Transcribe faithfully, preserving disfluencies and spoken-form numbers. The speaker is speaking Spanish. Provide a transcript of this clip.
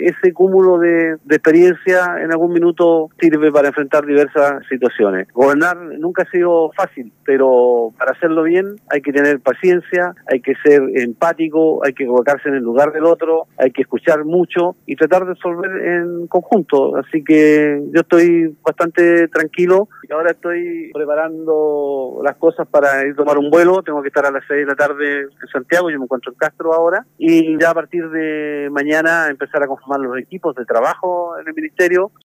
ese cúmulo de, de experiencia en algún minuto sirve para enfrentar diversas situaciones. Gobernar nunca ha sido fácil, pero para hacerlo bien hay que tener paciencia, hay que ser empático, hay que colocarse en el lugar del otro, hay que escuchar mucho y tratar de resolver en conjunto. Así que yo estoy bastante tranquilo y ahora estoy preparando las cosas para ir a tomar un vuelo. Tengo que estar a las seis de la tarde en Santiago, yo me encuentro en Castro ahora, y ya a partir de mañana empezar a conformar los equipos de trabajo en el ministerio